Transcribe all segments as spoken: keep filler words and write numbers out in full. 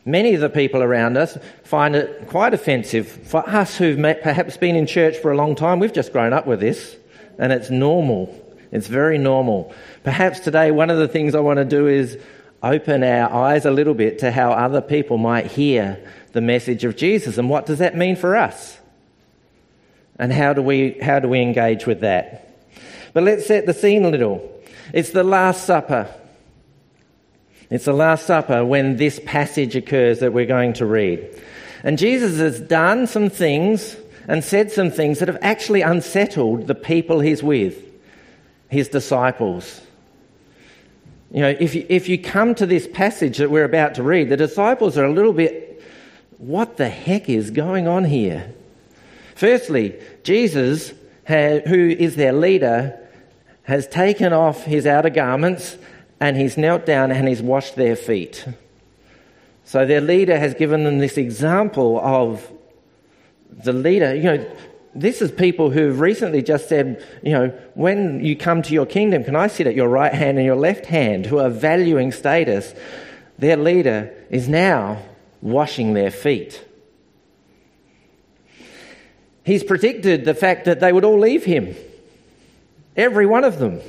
Many of the people around us find it quite offensive. For us who've perhaps been in church for a long time, we've just grown up with this, and it's normal. It's very normal. Perhaps today one of the things I want to do is open our eyes a little bit to how other people might hear the message of Jesus, and what does that mean for us? And how do we how do we engage with that? But let's set the scene a little. It's the Last Supper. It's the Last Supper when this passage occurs that we're going to read. And Jesus has done some things and said some things that have actually unsettled the people he's with, his disciples. You know, if you, if you come to this passage that we're about to read, the disciples are a little bit, what the heck is going on here? Firstly, Jesus, who is their leader, has taken off his outer garments and he's knelt down and he's washed their feet. So their leader has given them this example of the leader. You know, this is people who have recently just said, you know, when you come to your kingdom, can I sit at your right hand and your left hand, who are valuing status. Their leader is now washing their feet. He's predicted the fact that they would all leave him. Every one of them.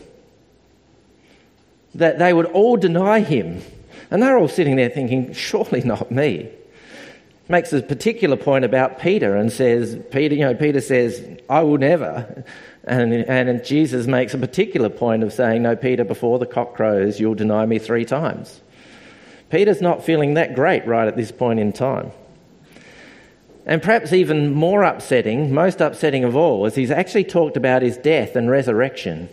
That they would all deny him. And they're all sitting there thinking, surely not me. Makes a particular point about Peter and says, Peter, you know, Peter says, I will never. And, and Jesus makes a particular point of saying, no, Peter, before the cock crows, you'll deny me three times. Peter's not feeling that great right at this point in time. And perhaps even more upsetting, most upsetting of all, is he's actually talked about his death and resurrection.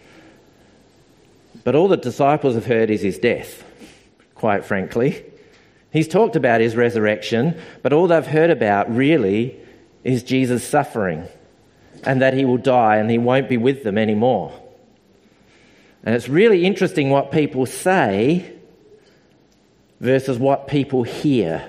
But all the disciples have heard is his death, quite frankly. He's talked about his resurrection, but all they've heard about really is Jesus' suffering and that he will die and he won't be with them anymore. And it's really interesting what people say versus what people hear.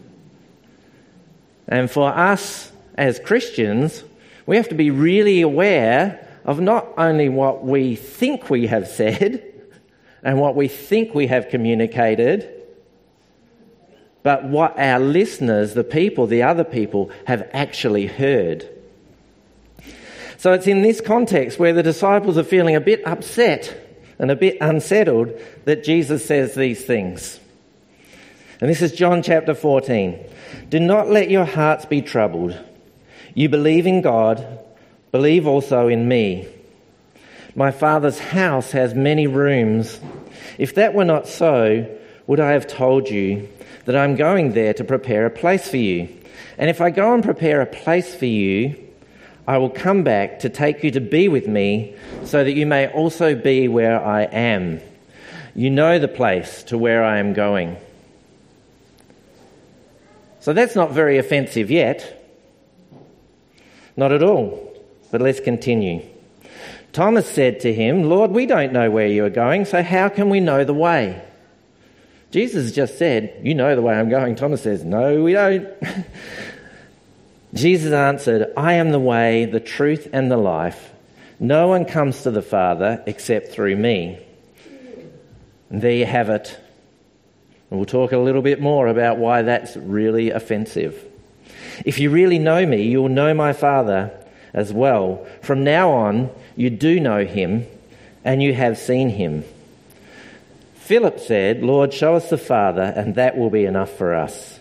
And for us as Christians, we have to be really aware of not only what we think we have said and what we think we have communicated, but what our listeners, the people, the other people, have actually heard. So it's in this context where the disciples are feeling a bit upset and a bit unsettled that Jesus says these things. And this is John chapter fourteen. Do not let your hearts be troubled. You believe in God, believe also in me. My Father's house has many rooms. If that were not so, would I have told you that I'm going there to prepare a place for you? And if I go and prepare a place for you, I will come back to take you to be with me, so that you may also be where I am. You know the place to where I am going. So that's not very offensive yet. Not at all. But let's continue. Thomas said to him, Lord, we don't know where you are going, so how can we know the way? Jesus just said, you know the way I'm going. Thomas says, no, we don't. Jesus answered, I am the way, the truth, and the life. No one comes to the Father except through me. And there you have it. And we'll talk a little bit more about why that's really offensive. If you really know me, you'll know my Father as well. From now on, you do know him, and you have seen him. Philip said, Lord, show us the Father, and that will be enough for us.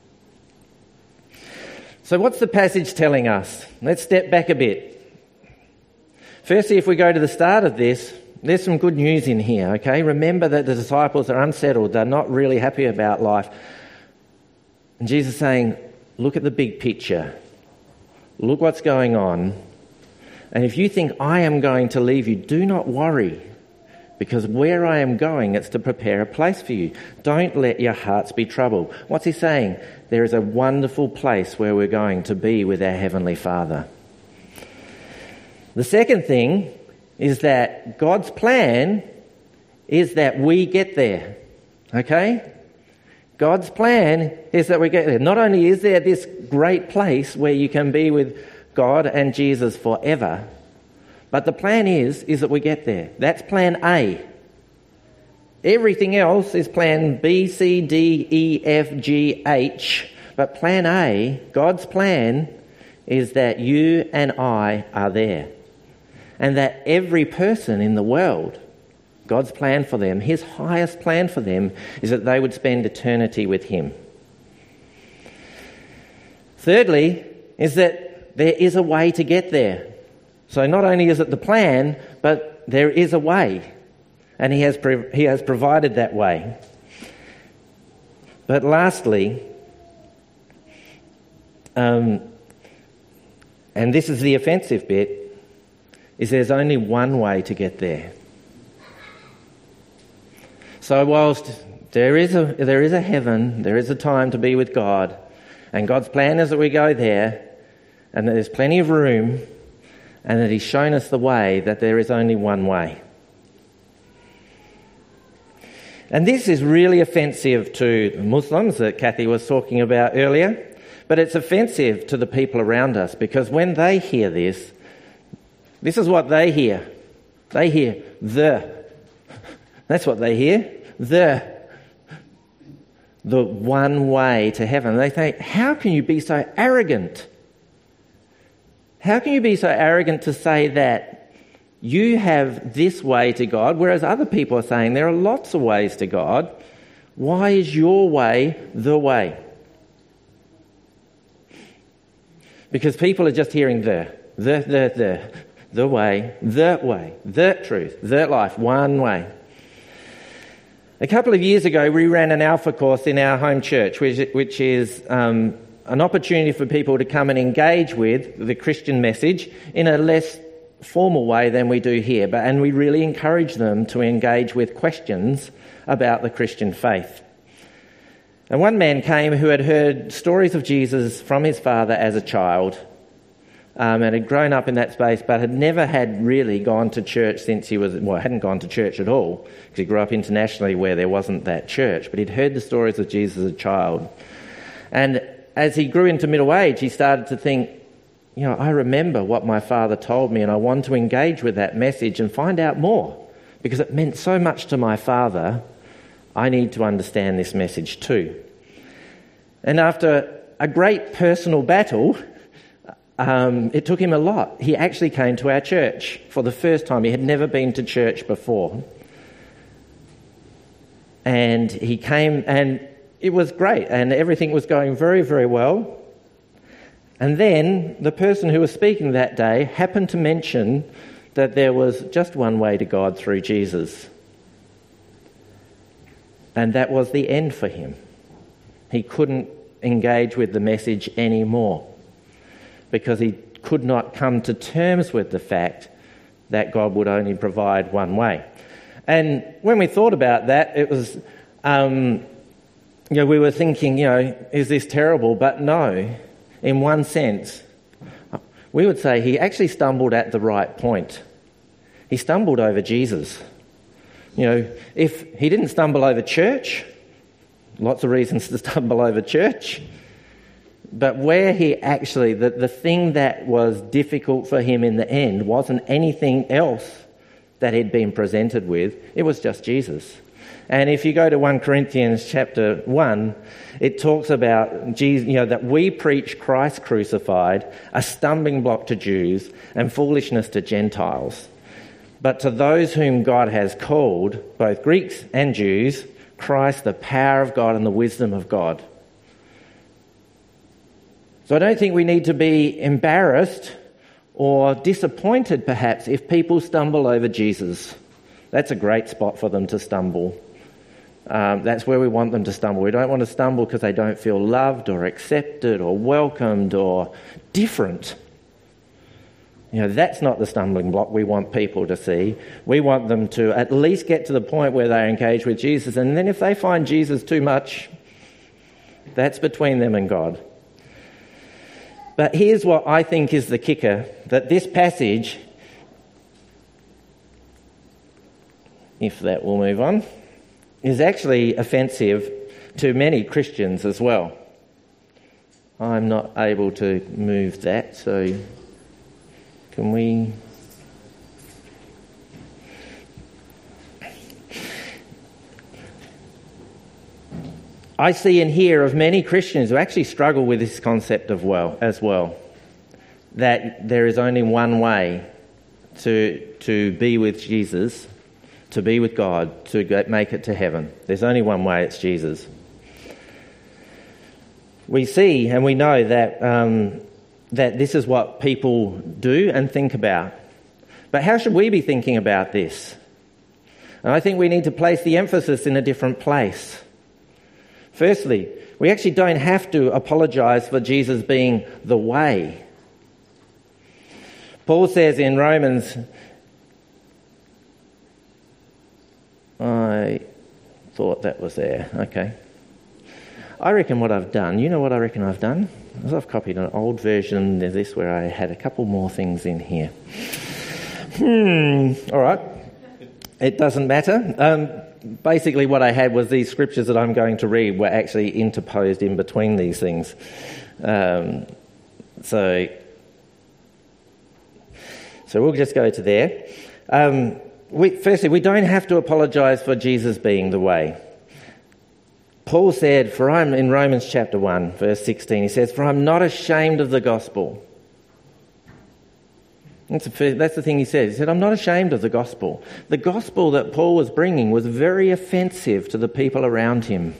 So what's the passage telling us? Let's step back a bit. Firstly, if we go to the start of this, there's some good news in here, okay? Remember that the disciples are unsettled. They're not really happy about life. And Jesus is saying, look at the big picture. Look what's going on. And if you think I am going to leave you, do not worry. Because where I am going, it's to prepare a place for you. Don't let your hearts be troubled. What's he saying? There is a wonderful place where we're going to be with our Heavenly Father. The second thing is that God's plan is that we get there. Okay? God's plan is that we get there. Not only is there this great place where you can be with God and Jesus forever, but the plan is, is that we get there. That's plan A. Everything else is plan B, C, D, E, F, G, H. But plan A, God's plan, is that you and I are there. And that every person in the world, God's plan for them, his highest plan for them, is that they would spend eternity with him. Thirdly, is that there is a way to get there. So not only is it the plan, but there is a way. And he has pre- he has provided that way. But lastly, um, and this is the offensive bit, is there's only one way to get there. So whilst there is a there is a heaven, there is a time to be with God, and God's plan is that we go there, and that there's plenty of room, and that he's shown us the way, that there is only one way. And this is really offensive to Muslims that Kathy was talking about earlier, but it's offensive to the people around us, because when they hear this, this is what they hear. They hear the. That's what they hear. The. The one way to heaven. They think, how can you be so arrogant? How can you be so arrogant to say that you have this way to God, whereas other people are saying there are lots of ways to God? Why is your way the way? Because people are just hearing the, the, the, the, the way, the way, the truth, the life, one way. A couple of years ago, we ran an Alpha course in our home church, which, which is um, an opportunity for people to come and engage with the Christian message in a less formal way than we do here. But and we really encourage them to engage with questions about the Christian faith. And one man came who had heard stories of Jesus from his father as a child, um, and had grown up in that space, but had never had really gone to church since he was, well, hadn't gone to church at all, because he grew up internationally where there wasn't that church, but he'd heard the stories of Jesus as a child. And as he grew into middle age, he started to think, you know, I remember what my father told me, and I want to engage with that message and find out more, because it meant so much to my father. I need to understand this message too. And after a great personal battle, um, it took him a lot. He actually came to our church for the first time. He had never been to church before. And he came, and it was great, and everything was going very, very well. And then the person who was speaking that day happened to mention that there was just one way to God through Jesus. And that was the end for him. He couldn't engage with the message anymore because he could not come to terms with the fact that God would only provide one way. And when we thought about that, it was, um, you know, we were thinking, you know, is this terrible? But no, in one sense, we would say he actually stumbled at the right point. He stumbled over Jesus. You know, if he didn't stumble over church, lots of reasons to stumble over church, but where he actually, the, the thing that was difficult for him in the end wasn't anything else that he'd been presented with, it was just Jesus. And if you go to First Corinthians chapter one, it talks about Jesus, you know, that we preach Christ crucified, a stumbling block to Jews and foolishness to Gentiles. But to those whom God has called, both Greeks and Jews, Christ, the power of God and the wisdom of God. So I don't think we need to be embarrassed or disappointed, perhaps, if people stumble over Jesus. That's a great spot for them to stumble. Um, that's where we want them to stumble. We don't want to stumble because they don't feel loved or accepted or welcomed or different. You know, that's not the stumbling block we want people to see. We want them to at least get to the point where they engage with Jesus, and then if they find Jesus too much, that's between them and God. But here's what I think is the kicker, that this passage, if that will move on, is actually offensive to many Christians as well. I'm not able to move that, so can we... I see and hear of many Christians who actually struggle with this concept of well as well, that there is only one way to to be with Jesus, to be with God, to go, make it to heaven. There's only one way, it's Jesus. We see and we know that um, that this is what people do and think about. But how should we be thinking about this? And I think we need to place the emphasis in a different place. Firstly, we actually don't have to apologise for Jesus being the way. Paul says in Romans, I thought that was there, okay. I reckon what I've done, you know what I reckon I've done? Is I've copied an old version of this where I had a couple more things in here. Hmm, all right. It doesn't matter. Um, basically what I had was these scriptures that I'm going to read were actually interposed in between these things. Um, so, so we'll just go to there. Um, we, firstly, we don't have to apologise for Jesus being the way. Paul said, for I'm in Romans chapter one, verse sixteen, he says, for I'm not ashamed of the gospel. That's, a, that's the thing he said. He said, I'm not ashamed of the gospel. The gospel that Paul was bringing was very offensive to the people around him.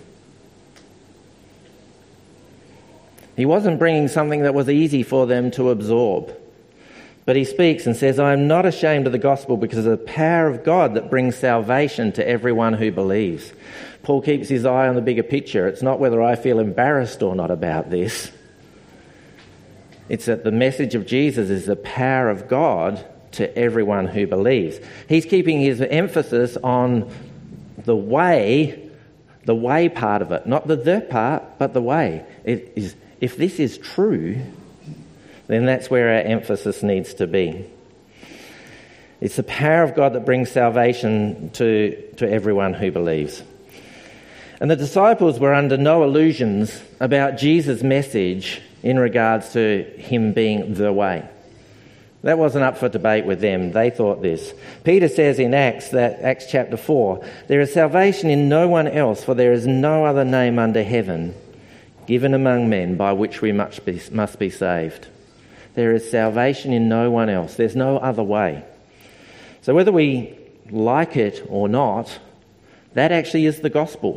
He wasn't bringing something that was easy for them to absorb. But he speaks and says, I am not ashamed of the gospel because of the power of God that brings salvation to everyone who believes. Paul keeps his eye on the bigger picture. It's not whether I feel embarrassed or not about this. It's that the message of Jesus is the power of God to everyone who believes. He's keeping his emphasis on the way, the way part of it, not the the part, but the way. It is, if this is true, then that's where our emphasis needs to be. It's the power of God that brings salvation to, to everyone who believes. And the disciples were under no illusions about Jesus' message in regards to him being the way. That wasn't up for debate with them. They thought this. Peter says in Acts, that Acts chapter four, there is salvation in no one else, for there is no other name under heaven given among men by which we must be, must be saved. There is salvation in no one else. There's no other way. So whether we like it or not, that actually is the gospel.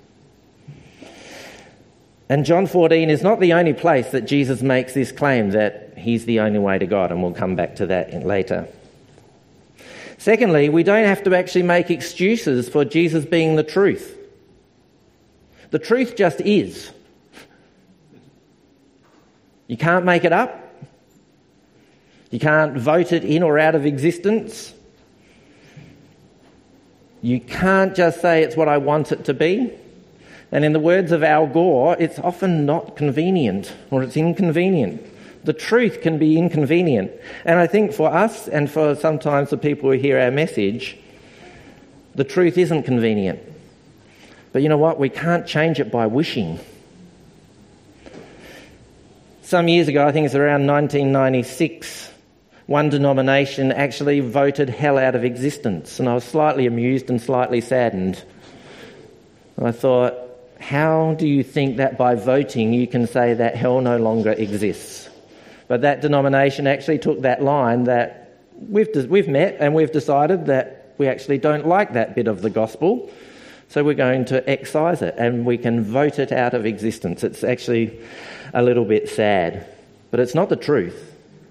And John fourteen is not the only place that Jesus makes this claim that he's the only way to God, and we'll come back to that later. Secondly, we don't have to actually make excuses for Jesus being the truth. The truth just is. You can't make it up. You can't vote it in or out of existence. You can't just say it's what I want it to be. And in the words of Al Gore, it's often not convenient, or it's inconvenient. The truth can be inconvenient. And I think for us, and for sometimes the people who hear our message, the truth isn't convenient. But you know what? We can't change it by wishing. Some years ago, I think it's around nineteen ninety-six, one denomination actually voted hell out of existence. And I was slightly amused and slightly saddened. I thought, how do you think that by voting you can say that hell no longer exists? But that denomination actually took that line that we've we've met and we've decided that we actually don't like that bit of the gospel, so we're going to excise it and we can vote it out of existence. It's actually a little bit sad, but it's not the truth.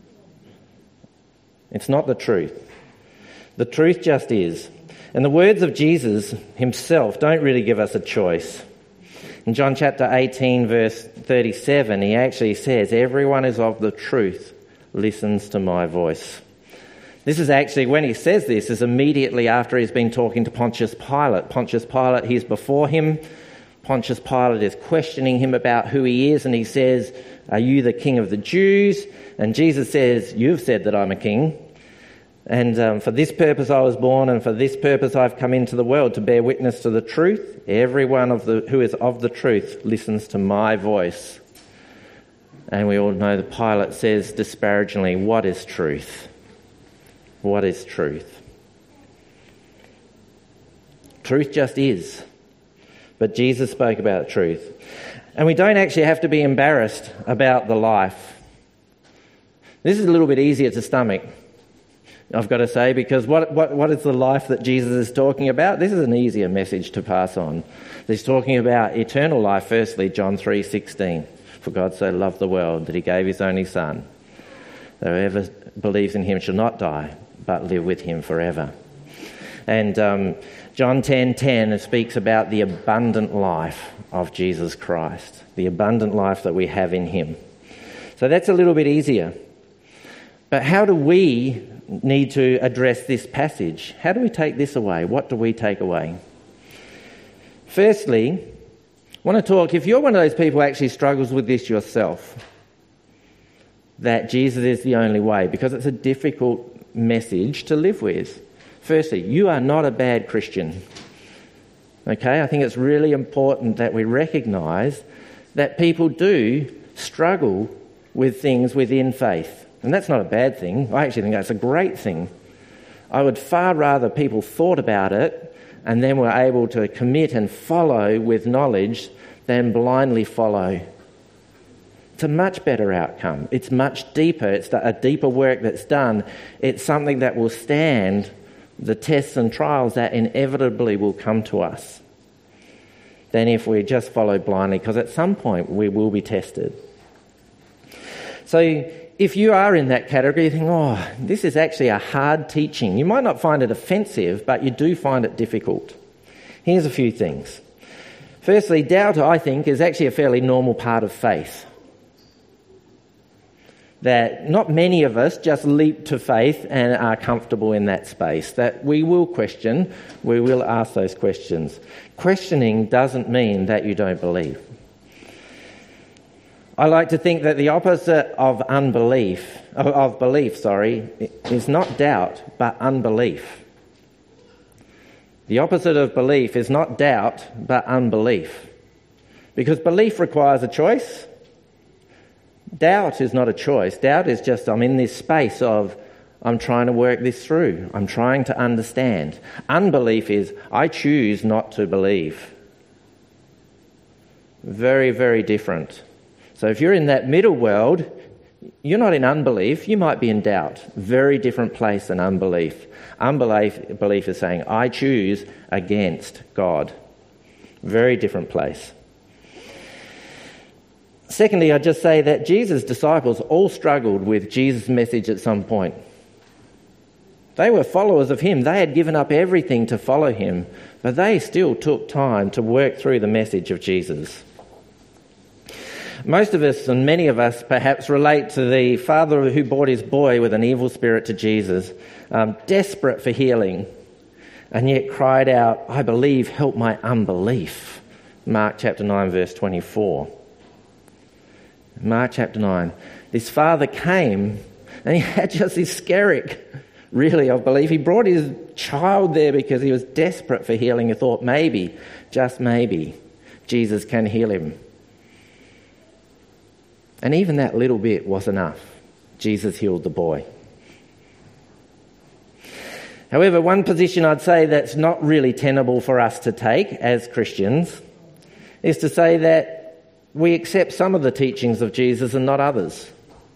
It's not the truth. The truth just is. And the words of Jesus himself don't really give us a choice. In John chapter eighteen, verse thirty-seven, he actually says, everyone is of the truth listens to my voice. This is actually, when he says this, is immediately after he's been talking to Pontius Pilate. Pontius Pilate, he's before him. Pontius Pilate is questioning him about who he is, and he says, are you the king of the Jews? And Jesus says, you've said that I'm a king. And um, for this purpose I was born, and for this purpose I've come into the world, to bear witness to the truth. Everyone of the who is of the truth listens to my voice. And we all know that Pilate says disparagingly, what is truth? What is truth? Truth just is. but Jesus spoke about truth. And we don't actually have to be embarrassed about the life. This is a little bit easier to stomach, I've got to say, because what, what, what is the life that Jesus is talking about? This is an easier message to pass on. He's talking about eternal life, firstly, John three sixteen. For God so loved the world that he gave his only Son, that whoever believes in him shall not die, but live with him forever. And um, John ten ten speaks about the abundant life of Jesus Christ, the abundant life that we have in him. So that's a little bit easier. But how do we need to address this passage? How do we take this away? What do we take away? Firstly, I want to talk, if you're one of those people who actually struggles with this yourself, that Jesus is the only way, because it's a difficult message to live with. Firstly, you are not a bad Christian. Okay, I think it's really important that we recognise that people do struggle with things within faith. And that's not a bad thing. I actually think that's a great thing. I would far rather people thought about it and then were able to commit and follow with knowledge than blindly follow. It's a much better outcome. It's much deeper. It's a deeper work that's done. It's something that will stand the tests and trials that inevitably will come to us than if we just follow blindly, because at some point we will be tested. So if you are in that category, you think, oh, this is actually a hard teaching. You might not find it offensive, but you do find it difficult. Here's a few things. Firstly, doubt, I think, is actually a fairly normal part of faith. That not many of us just leap to faith and are comfortable in that space. That we will question, we will ask those questions. Questioning doesn't mean that you don't believe. I like to think that the opposite of unbelief, of, of belief, sorry, is not doubt, but unbelief. The opposite of belief is not doubt, but unbelief. Because belief requires a choice. Doubt is not a choice. Doubt is just, I'm in this space of, I'm trying to work this through. I'm trying to understand. Unbelief is, I choose not to believe. Very, very different. So if you're in that middle world, you're not in unbelief, you might be in doubt. Very different place than unbelief. Unbelief belief is saying, I choose against God. Very different place. Secondly, I'd just say that Jesus' disciples all struggled with Jesus' message at some point. They were followers of him. They had given up everything to follow him, but they still took time to work through the message of Jesus. Most of us, and many of us perhaps, relate to the father who brought his boy with an evil spirit to Jesus, um, desperate for healing, and yet cried out, I believe, help my unbelief. Mark chapter nine, verse twenty-four. Mark chapter nine. This father came, and he had just this skerrick, really, of belief. He brought his child there because he was desperate for healing. He thought maybe, just maybe, Jesus can heal him. And even that little bit was enough. Jesus healed the boy. However, one position I'd say that's not really tenable for us to take as Christians is to say that we accept some of the teachings of Jesus and not others.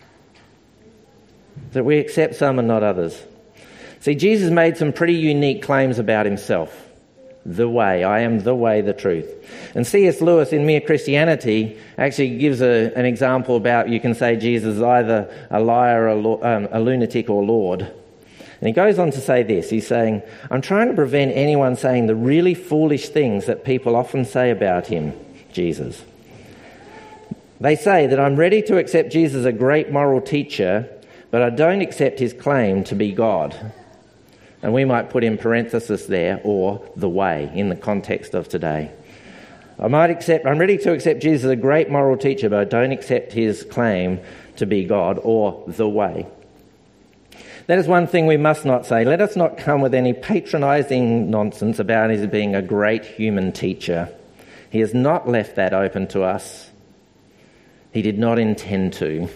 That we accept some and not others. See, Jesus made some pretty unique claims about himself. The way. I am the way, the truth. And C S Lewis in Mere Christianity actually gives a, an example about, you can say Jesus is either a liar, a, um, a lunatic or Lord. And he goes on to say this. He's saying, I'm trying to prevent anyone saying the really foolish things that people often say about him, Jesus. They say that I'm ready to accept Jesus as a great moral teacher, but I don't accept his claim to be God. And we might put in parenthesis there, or the way, in the context of today. I might accept, I'm ready to accept Jesus as a great moral teacher, but I don't accept his claim to be God, or the way. That is one thing we must not say. Let us not come with any patronising nonsense about his being a great human teacher. He has not left that open to us. He did not intend to.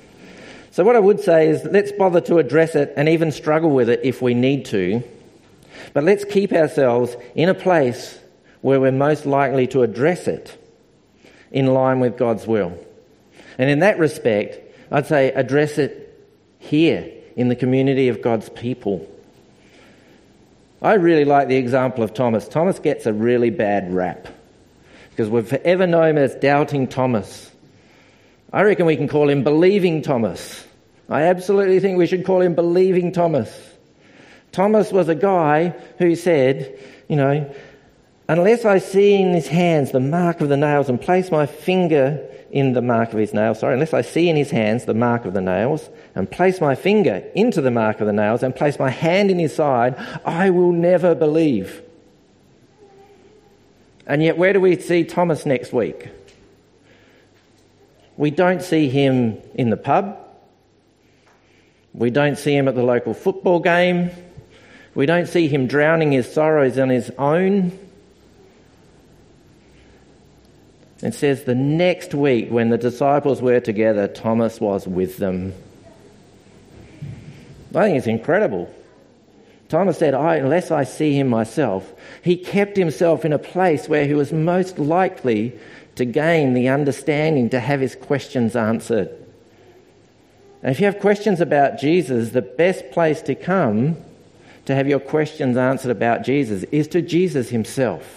So what I would say is, let's bother to address it and even struggle with it if we need to, But let's keep ourselves in a place where we're most likely to address it in line with God's will. And in that respect, I'd say address it here in the community of God's people. I really like the example of Thomas. Thomas gets a really bad rap because we've forever known him as Doubting Thomas. I reckon we can call him Believing Thomas. I absolutely think we should call him Believing Thomas. Thomas was a guy who said, you know, unless I see in his hands the mark of the nails and place my finger in the mark of his nails, sorry, unless I see in his hands the mark of the nails and place my finger into the mark of the nails and place my hand in his side, I will never believe. And yet where do we see Thomas next week? We don't see him in the pub. We don't see him at the local football game. We don't see him drowning his sorrows on his own. It says the next week when the disciples were together, Thomas was with them. I think it's incredible. Thomas said, I, unless I see him myself, he kept himself in a place where he was most likely to gain the understanding, to have his questions answered. And if you have questions about Jesus, the best place to come to have your questions answered about Jesus is to Jesus himself.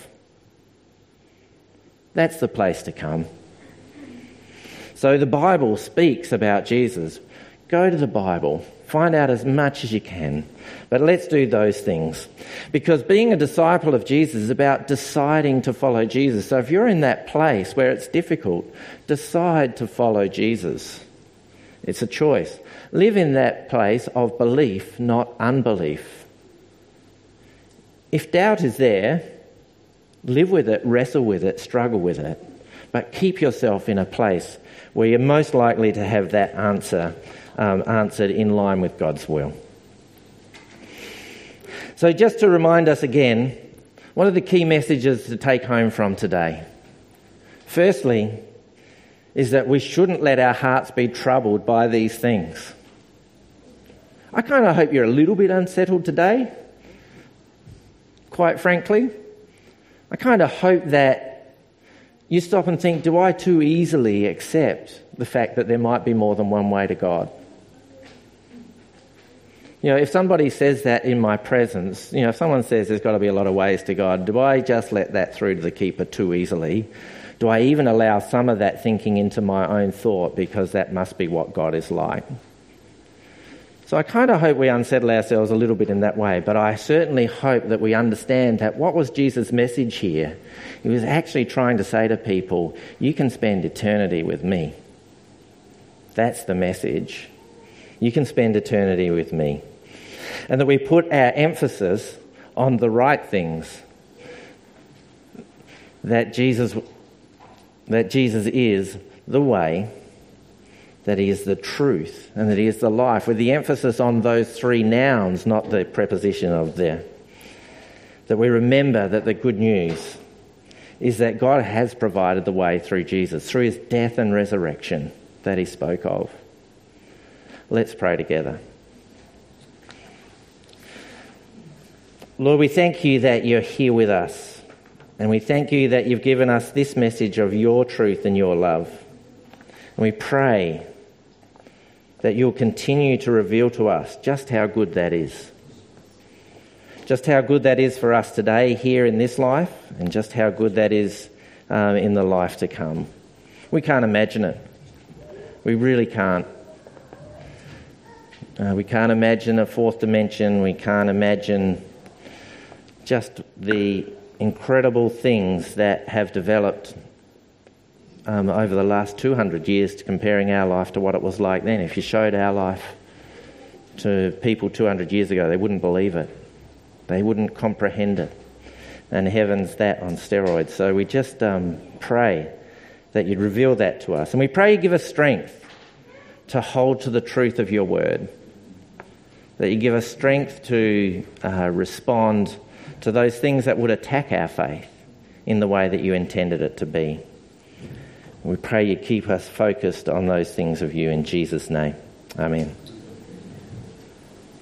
That's the place to come. So the Bible speaks about Jesus. Go to the Bible. Find out as much as you can. But let's do those things. Because being a disciple of Jesus is about deciding to follow Jesus. So if you're in that place where it's difficult, decide to follow Jesus. It's a choice. Live in that place of belief, not unbelief. If doubt is there, live with it, wrestle with it, struggle with it. But keep yourself in a place where you're most likely to have that answer um, answered in line with God's will. So just to remind us again, what are the key messages to take home from today? Firstly, is that we shouldn't let our hearts be troubled by these things. I kind of hope you're a little bit unsettled today, quite frankly. I kind of hope that you stop and think, do I too easily accept the fact that there might be more than one way to God? You know, if somebody says that in my presence, you know, if someone says there's got to be a lot of ways to God, do I just let that through to the keeper too easily? Do I even allow some of that thinking into my own thought because that must be what God is like? So I kind of hope we unsettle ourselves a little bit in that way, but I certainly hope that we understand that what was Jesus' message here? He was actually trying to say to people, you can spend eternity with me. That's the message. You can spend eternity with me. And that we put our emphasis on the right things. That Jesus, that Jesus is the way, that he is the truth, and that he is the life, with the emphasis on those three nouns, not the preposition of there. That we remember that the good news is that God has provided the way through Jesus, through his death and resurrection that he spoke of. Let's pray together. Lord, we thank you that you're here with us, and we thank you that you've given us this message of your truth and your love. And we pray that you'll continue to reveal to us just how good that is. Just how good that is for us today here in this life, and just how good that is um, in the life to come. We can't imagine it. We really can't. Uh, we can't imagine a fourth dimension. We can't imagine just the incredible things that have developed Um, over the last two hundred years, comparing our life to what it was like then. If you showed our life to people two hundred years ago, they wouldn't believe it. They wouldn't comprehend it. And heaven's that on steroids. So we just um, pray that you'd reveal that to us. And we pray you give us strength to hold to the truth of your word. That you give us strength to uh, respond to those things that would attack our faith in the way that you intended it to be. We pray you keep us focused on those things of you in Jesus' name. Amen.